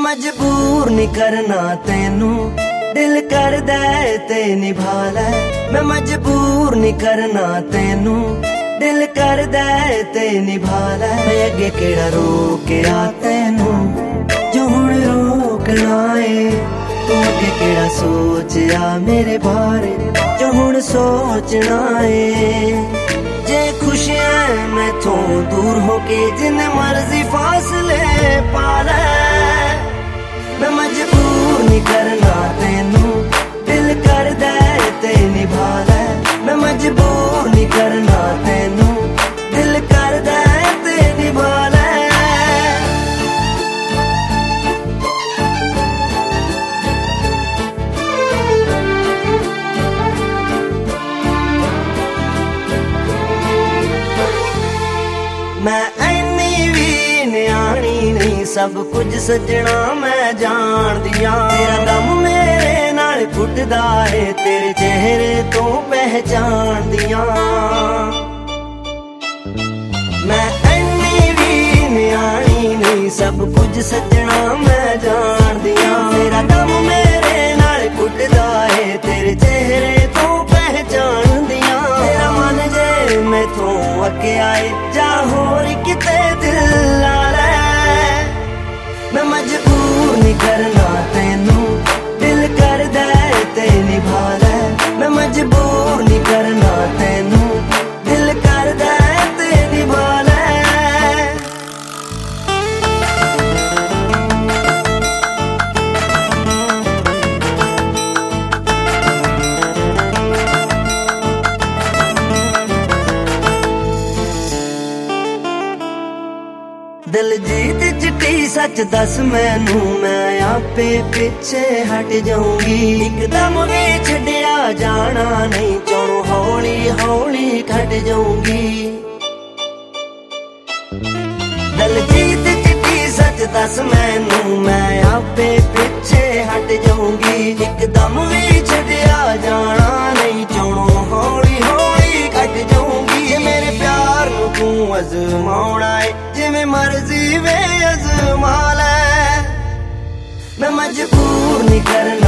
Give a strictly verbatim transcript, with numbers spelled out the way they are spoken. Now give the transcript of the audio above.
मजबूर नहीं करना तेनू, दिल करदा ते निभा लै। मैं मजबूर नहीं करना तेनू, दिल करदा ते निभा लै। मैं अगे केड़ा रोकया तेनू जो हुण रोकना है। तू अगे केड़ा सोचया मेरे बारे जो हुण सोचना है। जे खुश है मैथों दूर होके जिन्ने मर्जी फासले पा लै। मैं मजबूर नहीं करना तेनू, दिल करदा ते निभा लै। मैं मजबूर नहीं करना तेनू, दिल करदा ते निभा लै। मैं ऐनी भी न्याणी नहीं, सब कुछ सजना मैं जान दिया। तेरा दम मेरे नाल घुटदा है, तेरे चेहरे तो पहचान दिया। मैं ऐनी भी न्याणी नहीं, सब कुछ सजना मैं जान दिया। तेरा दम मेरे नाल घुटदा है, तेरे चेहरे तो पहचान दिया। तेरा मन जे मैथों अगे आए जा होर किते दिल ला लै। मैं मजबूर नहीं करना तेनू, दिल करदा ते निभा लै। मैं मजबूर नहीं करना तेनू, दिल करदा ते निभा लै। दिलजीत चिट्टी सच दस मैनू, मैं आपे पिछे हट जाऊंगी। एकदम भी छड्या जाना नहीं, चोरों हौली हौली घट जाऊंगी। दिलजीत चिट्टी सच दस मैनू, मैं आपे पिछे हट जाऊंगी। एकदम भी छड्या जाना नहीं, चोरों हौली हौली घट जाऊंगी। ये मेरे प्यार नू तू अजमाउणा है, जिवें मर्जी वे अजमा लै। मैं मजबूर नहीं करना